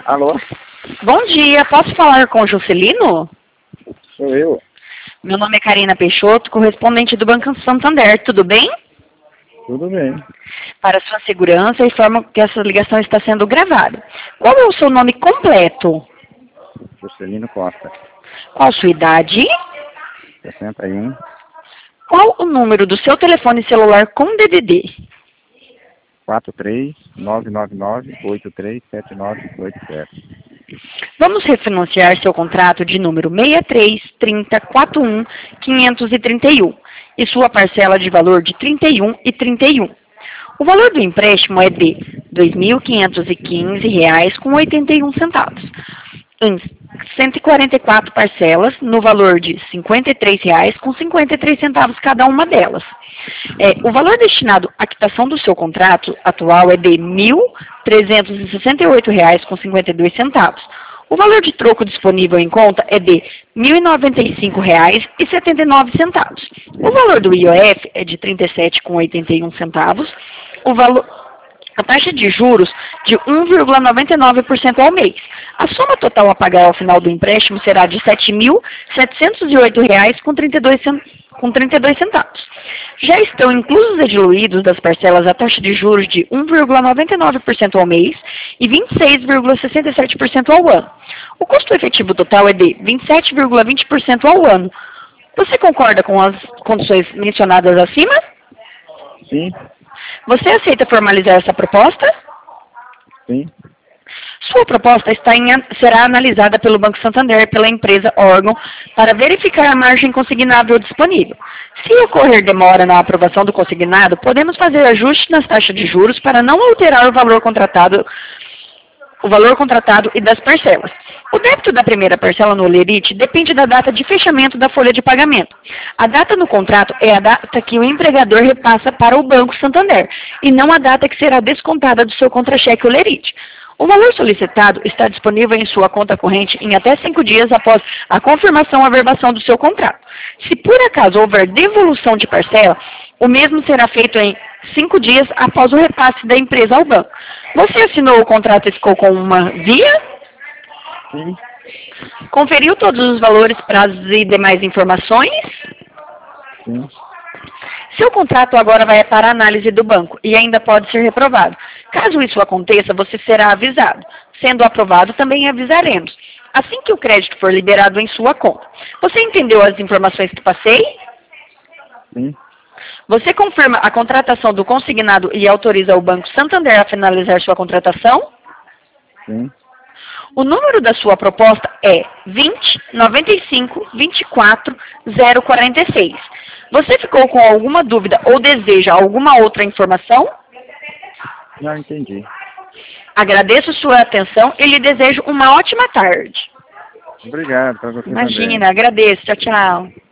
Alô? Bom dia, posso falar com o Juscelino? Sou eu. Meu nome é Karina Peixoto, correspondente do Banco Santander, tudo bem? Tudo bem. Para sua segurança, informo que essa ligação está sendo gravada. Qual é o seu nome completo? Juscelino Costa. Qual sua idade? 61 Qual o número do seu telefone celular com DDD? 43999837987. Vamos refinanciar seu contrato de número 633041-531 e sua parcela de valor de 31,31. O valor do empréstimo é de R$ 2.515,81, em 144 parcelas, no valor de R$ 53,53 cada uma delas. O valor destinado à quitação do seu contrato atual é de R$ 1.368,52. O valor de troco disponível em conta é de R$ 1.095,79. O valor do IOF é de R$ 37,81. A taxa de juros de 1,99% ao mês. A soma total a pagar ao final do empréstimo será de R$ 7.708,32. Já estão inclusos e diluídos das parcelas a taxa de juros de 1,99% ao mês e 26,67% ao ano. O custo efetivo total é de 27,20% ao ano. Você concorda com as condições mencionadas acima? Sim. Você aceita formalizar essa proposta? Sim. Sua proposta será analisada pelo Banco Santander, pela empresa órgão, para verificar a margem consignável disponível. Se ocorrer demora na aprovação do consignado, podemos fazer ajustes nas taxas de juros para não alterar o valor contratado e das parcelas. O débito da primeira parcela no Olerite depende da data de fechamento da folha de pagamento. A data no contrato é a data que o empregador repassa para o Banco Santander, e não a data que será descontada do seu contra-cheque Olerite. O valor solicitado está disponível em sua conta corrente em até 5 dias após a confirmação ou averbação do seu contrato. Se por acaso houver devolução de parcela, o mesmo será feito em 5 dias após o repasse da empresa ao banco. Você assinou o contrato e ficou com uma via? Sim. Conferiu todos os valores, prazos e demais informações? Sim. Seu contrato agora vai para a análise do banco e ainda pode ser reprovado. Caso isso aconteça, você será avisado. Sendo aprovado, também avisaremos, assim que o crédito for liberado em sua conta. Você entendeu as informações que passei? Sim. Você confirma a contratação do consignado e autoriza o Banco Santander a finalizar sua contratação? Sim. O número da sua proposta é 20-95-24-046. Você ficou com alguma dúvida ou deseja alguma outra informação? Já entendi. Agradeço sua atenção e lhe desejo uma ótima tarde. Obrigado para você também. Imagina, agradeço. Tchau, tchau.